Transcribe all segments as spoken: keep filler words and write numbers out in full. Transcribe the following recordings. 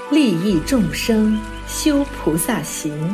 利益众生，修菩萨行。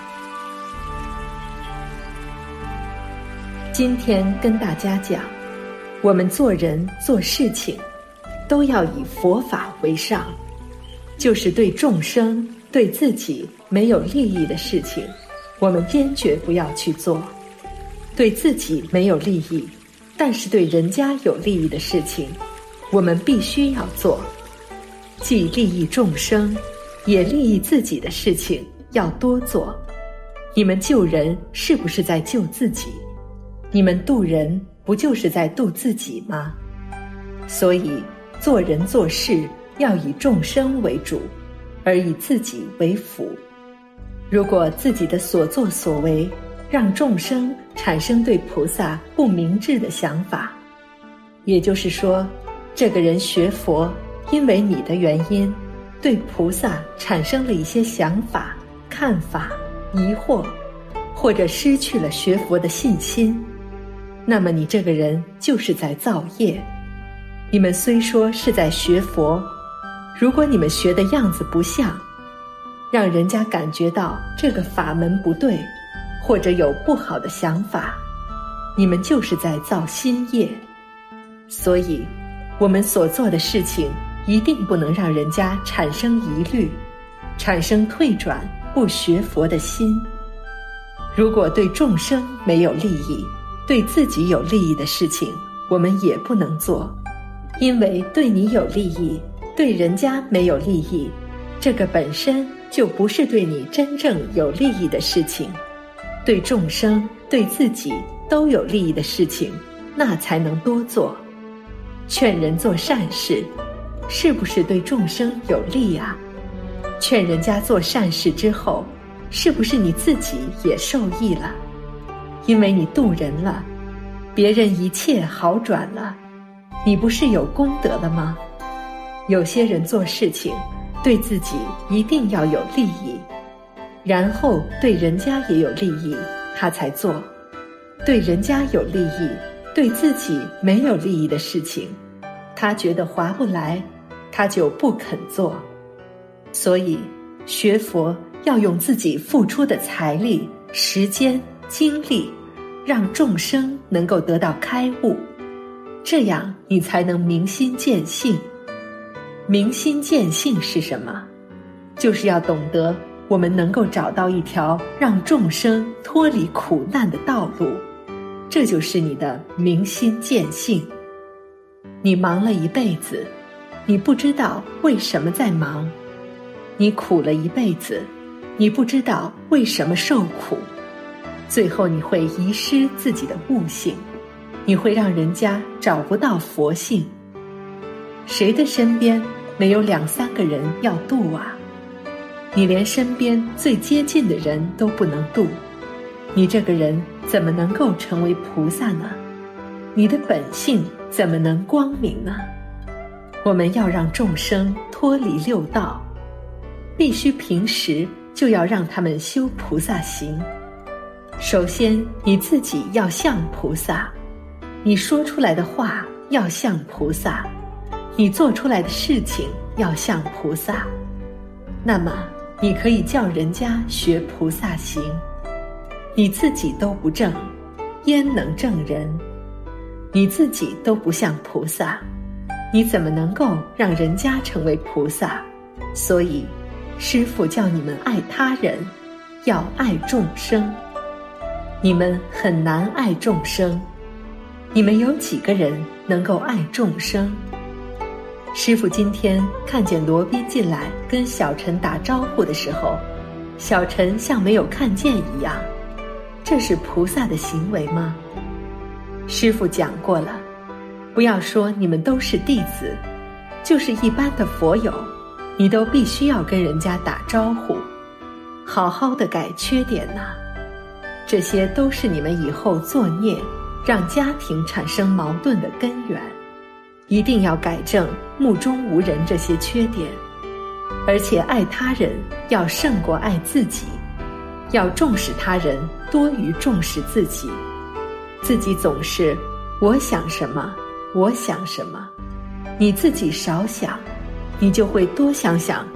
今天跟大家讲，我们做人做事情都要以佛法为上，就是对众生对自己没有利益的事情，我们坚决不要去做。对自己没有利益，但是对人家有利益的事情，我们必须要做。既利益众生，也利益自己的事情要多做。你们救人是不是在救自己？你们渡人不就是在渡自己吗？所以做人做事要以众生为主，而以自己为辅。如果自己的所作所为让众生产生对菩萨不明智的想法，也就是说，这个人学佛因为你的原因对菩萨产生了一些想法、看法、疑惑，或者失去了学佛的信心，那么你这个人就是在造业。你们虽说是在学佛，如果你们学的样子不像，让人家感觉到这个法门不对，或者有不好的想法，你们就是在造新业。所以我们所做的事情一定不能让人家产生疑虑，产生退转不学佛的心。如果对众生没有利益，对自己有利益的事情我们也不能做。因为对你有利益，对人家没有利益，这个本身就不是对你真正有利益的事情。对众生对自己都有利益的事情，那才能多做。劝人做善事，是不是对众生有利啊？劝人家做善事之后，是不是你自己也受益了？因为你渡人了，别人一切好转了，你不是有功德了吗？有些人做事情对自己一定要有利益，然后对人家也有利益，他才做。对人家有利益，对自己没有利益的事情，他觉得划不来，他就不肯做。所以学佛要用自己付出的财力、时间、精力，让众生能够得到开悟，这样你才能明心见性。明心见性是什么？就是要懂得我们能够找到一条让众生脱离苦难的道路，这就是你的明心见性。你忙了一辈子，你不知道为什么在忙；你苦了一辈子，你不知道为什么受苦。最后你会遗失自己的悟性，你会让人家找不到佛性。谁的身边没有两三个人要度啊？你连身边最接近的人都不能度，你这个人怎么能够成为菩萨呢？你的本性怎么能光明呢？我们要让众生脱离六道，必须平时就要让他们修菩萨行。首先你自己要像菩萨，你说出来的话要像菩萨，你做出来的事情要像菩萨，那么你可以叫人家学菩萨行。你自己都不正，焉能正人？你自己都不像菩萨，你怎么能够让人家成为菩萨？所以师父叫你们爱他人，要爱众生。你们很难爱众生，你们有几个人能够爱众生？师父今天看见罗宾进来跟小陈打招呼的时候，小陈像没有看见一样，这是菩萨的行为吗？师父讲过了，不要说你们都是弟子，就是一般的佛友，你都必须要跟人家打招呼，好好的改缺点呐、啊。这些都是你们以后作孽，让家庭产生矛盾的根源。一定要改正目中无人这些缺点，而且爱他人要胜过爱自己，要重视他人多于重视自己。自己总是我想什么我想什么，你自己少想，你就会多想想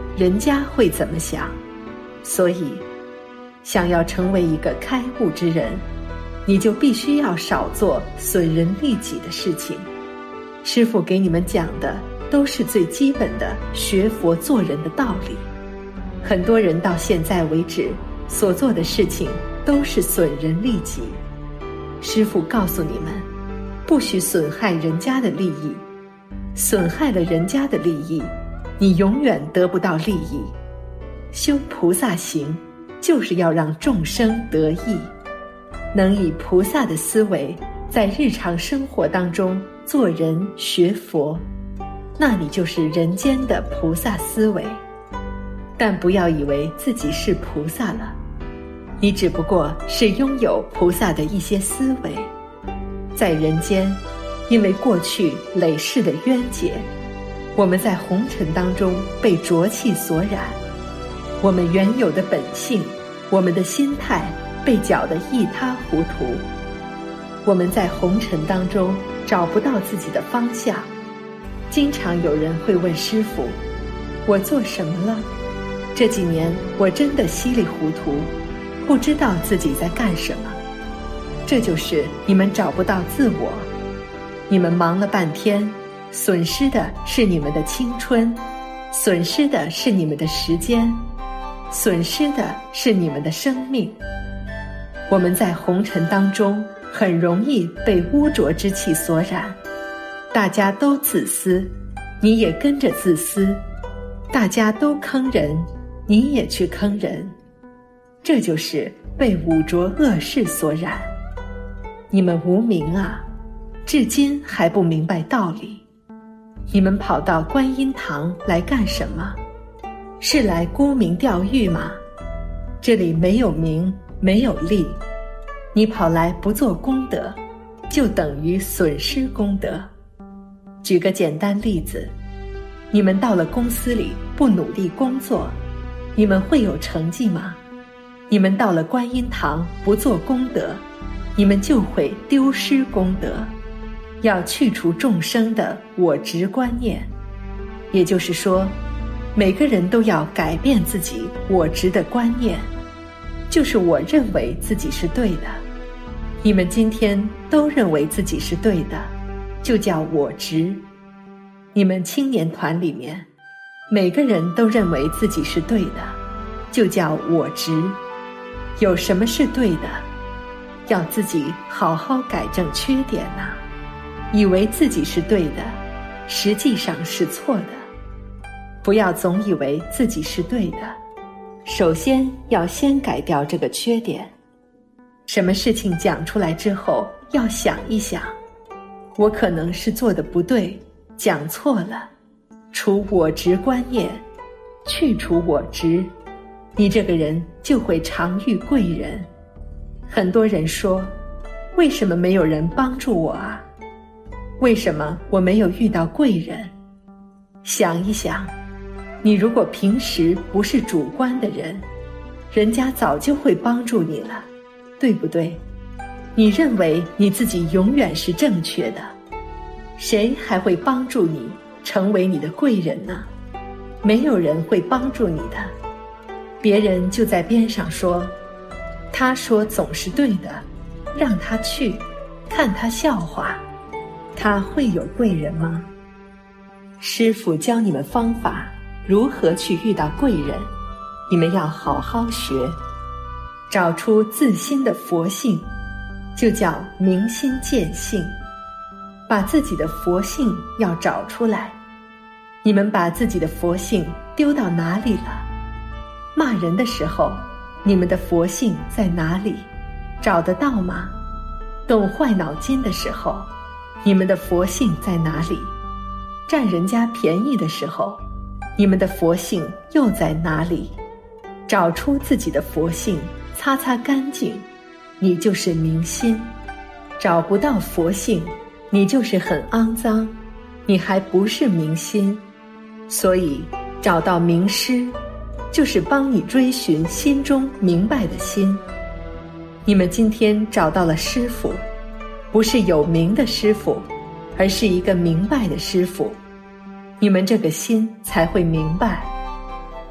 人家会怎么想。所以想要成为一个开悟之人，你就必须要少做损人利己的事情。师父给你们讲的都是最基本的学佛做人的道理。很多人到现在为止所做的事情都是损人利己。师父告诉你们，不许损害人家的利益，损害了人家的利益，你永远得不到利益。修菩萨行，就是要让众生得益，能以菩萨的思维在日常生活当中做人学佛，那你就是人间的菩萨思维。但不要以为自己是菩萨了，你只不过是拥有菩萨的一些思维。在人间，因为过去累世的冤结，我们在红尘当中被浊气所染，我们原有的本性，我们的心态被搅得一塌糊涂。我们在红尘当中找不到自己的方向。经常有人会问师父，我做什么了？这几年我真的稀里糊涂，不知道自己在干什么。这就是你们找不到自我。你们忙了半天，损失的是你们的青春，损失的是你们的时间，损失的是你们的生命。我们在红尘当中很容易被污浊之气所染，大家都自私，你也跟着自私；大家都坑人，你也去坑人。这就是被污浊恶事所染。你们无明啊，至今还不明白道理。你们跑到观音堂来干什么？是来沽名钓誉吗？这里没有名，没有利，你跑来不做功德，就等于损失功德。举个简单例子，你们到了公司里不努力工作，你们会有成绩吗？你们到了观音堂不做功德，你们就会丢失功德。要去除众生的我执观念，也就是说，每个人都要改变自己我执的观念，就是我认为自己是对的。你们今天都认为自己是对的，就叫我执。你们青年团里面，每个人都认为自己是对的，就叫我执。有什么是对的？要自己好好改正缺点啊！以为自己是对的，实际上是错的。不要总以为自己是对的，首先要先改掉这个缺点。什么事情讲出来之后，要想一想，我可能是做的不对，讲错了，除我执观念，去除我执，你这个人就会常遇贵人。很多人说，为什么没有人帮助我啊？为什么我没有遇到贵人？想一想，你如果平时不是主观的人，人家早就会帮助你了，对不对？你认为你自己永远是正确的，谁还会帮助你成为你的贵人呢？没有人会帮助你的。别人就在边上说，他说总是对的，让他去，看他笑话。他会有贵人吗？师父教你们方法，如何去遇到贵人，你们要好好学。找出自心的佛性，就叫明心见性。把自己的佛性要找出来。你们把自己的佛性丢到哪里了？骂人的时候，你们的佛性在哪里？找得到吗？动坏脑筋的时候，你们的佛性在哪里？占人家便宜的时候，你们的佛性又在哪里？找出自己的佛性，擦擦干净，你就是明心。找不到佛性，你就是很肮脏，你还不是明心。所以找到明师，就是帮你追寻心中明白的心。你们今天找到了师父，不是有名的师父，而是一个明白的师父，你们这个心才会明白。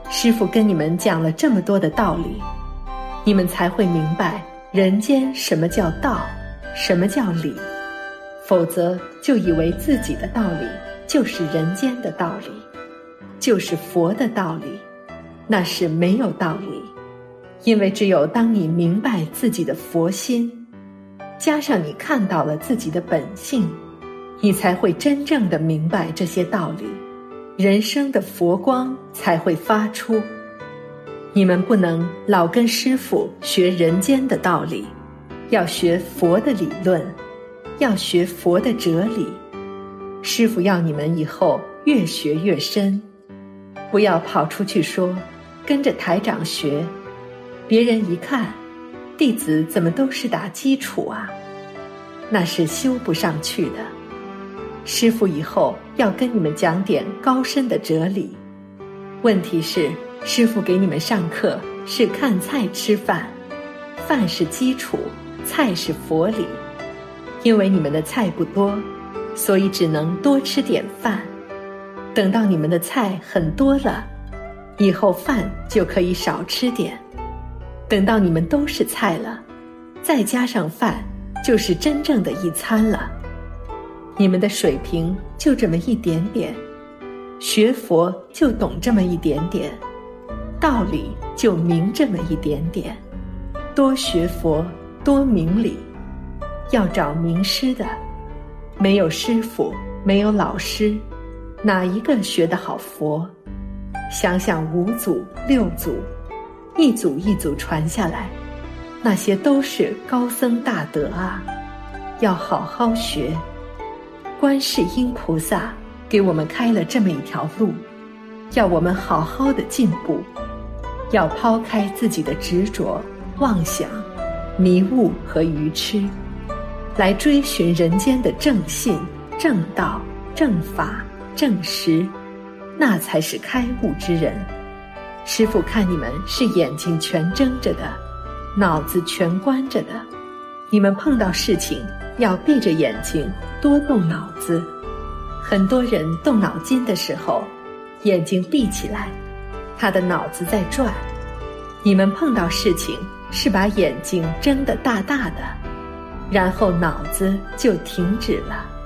师父跟你们讲了这么多的道理，你们才会明白人间什么叫道，什么叫理，否则就以为自己的道理就是人间的道理，就是佛的道理，那是没有道理。因为只有当你明白自己的佛心，加上你看到了自己的本性，你才会真正的明白这些道理，人生的佛光才会发出。你们不能老跟师父学人间的道理，要学佛的理论，要学佛的哲理。师父要你们以后越学越深，不要跑出去说跟着台长学，别人一看弟子怎么都是打基础啊，那是修不上去的。师父以后要跟你们讲点高深的哲理。问题是师父给你们上课是看菜吃饭，饭是基础，菜是佛理。因为你们的菜不多，所以只能多吃点饭。等到你们的菜很多了，以后饭就可以少吃点。等到你们都是菜了，再加上饭，就是真正的一餐了。你们的水平就这么一点点，学佛就懂这么一点点，道理就明这么一点点。多学佛，多明理，要找名师的。没有师父，没有老师，哪一个学得好佛？想想五祖六祖，一祖一祖传下来，那些都是高僧大德啊，要好好学。观世音菩萨给我们开了这么一条路，要我们好好的进步，要抛开自己的执着、妄想、迷雾和愚痴，来追寻人间的正信、正道、正法、正实，那才是开悟之人。师父看你们是眼睛全睁着的，脑子全关着的，你们碰到事情要闭着眼睛，多动脑子。很多人动脑筋的时候，眼睛闭起来，他的脑子在转。你们碰到事情是把眼睛睁得大大的，然后脑子就停止了。